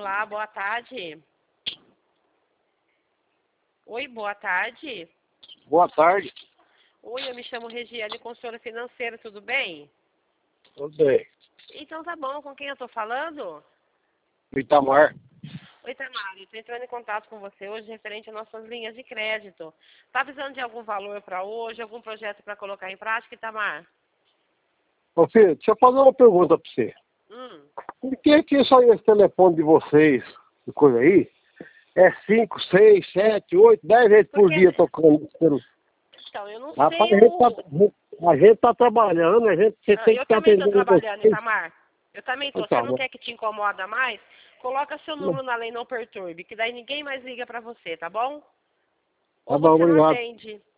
Olá, boa tarde. Oi, boa tarde. Boa tarde. Oi, eu me chamo Regiane, consultora financeira, tudo bem? Tudo bem. Então tá bom, com quem eu tô falando? Itamar. Oi, Tamara, eu tô entrando em contato com você hoje referente às nossas linhas de crédito. Tá precisando de algum valor para hoje, algum projeto para colocar em prática, Itamar? Ô filho, deixa eu fazer uma pergunta pra você. Por que só esse telefone de vocês, de coisa aí, é 5, 6, 7, 8, 10 vezes por Porque, dia tocando? então, eu não Rapaz, sei a gente tá trabalhando, você tem que Eu estar também tô atendendo trabalhando, vocês. Itamar. Eu também tô. Você Tá não bom. quer que te incomoda mais? Coloca seu número na lei Não Perturbe, que daí ninguém mais liga pra você, tá bom? Tá Ou bom, você não obrigado. atende.